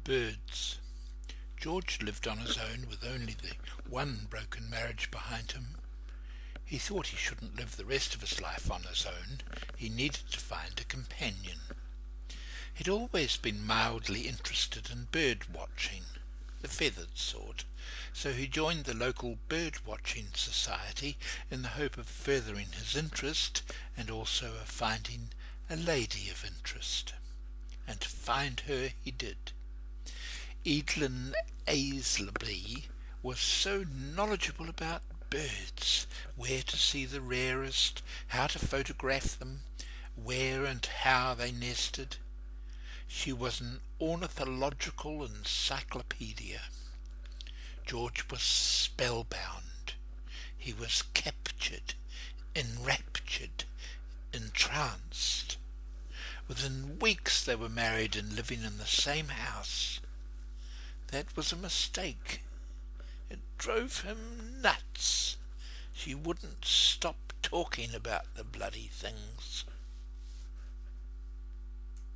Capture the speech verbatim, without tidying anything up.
Birds. George lived on his own with only the one broken marriage behind him. He thought he shouldn't live the rest of his life on his own. He needed to find a companion. He'd always been mildly interested in bird watching, the feathered sort, so he joined the local bird watching society in the hope of furthering his interest and also of finding a lady of interest. And find her he did. Evelyn Aislabie was so knowledgeable about birds, where to see the rarest, how to photograph them, where and how they nested. She was an ornithological encyclopedia. George was spellbound. He was captured, enraptured, entranced. Within weeks they were married and living in the same house. That was a mistake. It drove him nuts. She wouldn't stop talking about the bloody things.